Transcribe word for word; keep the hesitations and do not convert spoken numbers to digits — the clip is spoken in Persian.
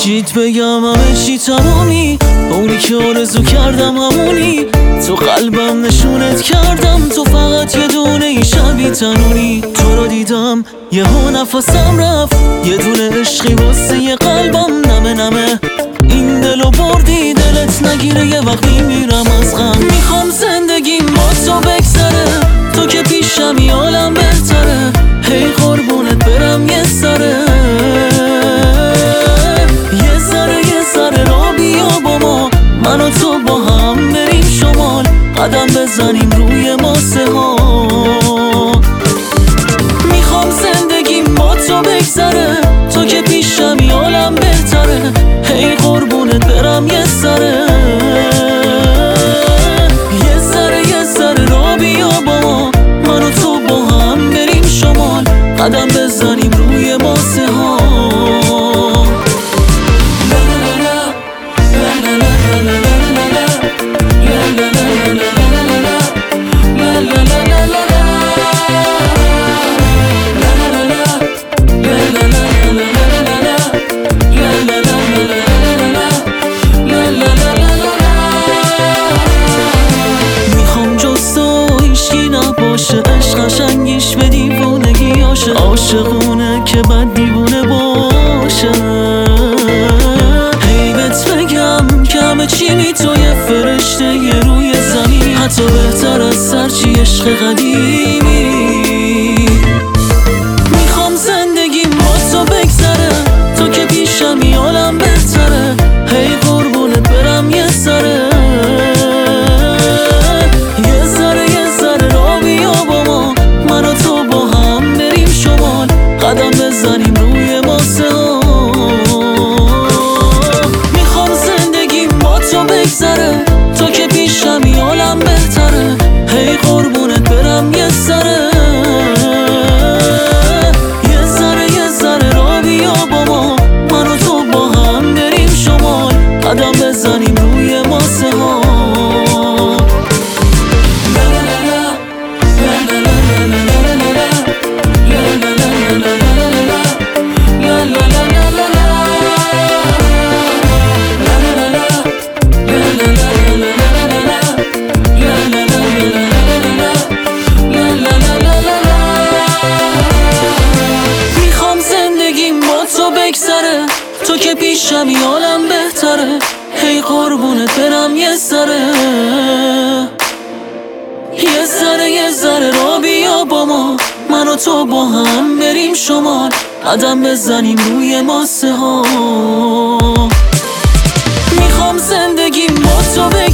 چیت بگم همه چی تمومی، اونی که آرزو کردم همونی، تو قلبم نشونت کردم، تو فقط یه دونه ای شبی تنونی. تو رو دیدم یهو نفسم رفت، یه دونه عشقی واسه یه قلبم نمه نمه. این دلو بردی دلت نگیره، یه وقتی میرم از غم. میخوام زندگیم با تو بگذره، تو که پیشمی حالم بهتره. هی قربونت برم یه سره، یه ذره یه ذره را بیا با ما، من و تو با هم بریم شمال، قدم بزنیم روی ماسه ها. میخوام زندگیم با تو بگذره، تو که پیشمی حالم بهتره. هی قربونت برم یه سره، یه ذره یه ذره را بیا با ما، من و تو با هم بریم شمال، قدم بزنیم روی ماسه ها. عشق قشنگیش به دیوونگی هاشه، عاشقونه که بد دیوونه باشه. حیبت بگم که همه چی می تو یه فرشته یه روی زمین، حتی بهتر از سرچی عشق قدیمی. میخوام زندگیم با تو بگذره، تو که پیشمی حالم بهتره. هی قربونت برم یه سره، قدم بزنیم روی ماسه ها. میخوام زندگیم با تو بگذره، تو که پیشمی حالم بهتره. هی قربونت برم یه سره، یه ذره یه ذره را بیا با ما، من و تو با هم بریم شمال، قدم بزنیم روی ماسه ها. تو که پیشمی حالم بهتره. هی قربونت برم یه سره، یه ذره یه ذره را بیا با ما، من و تو با هم بریم شمال، قدم بزنیم روی ماسه ها. میخوام زندگیم با تو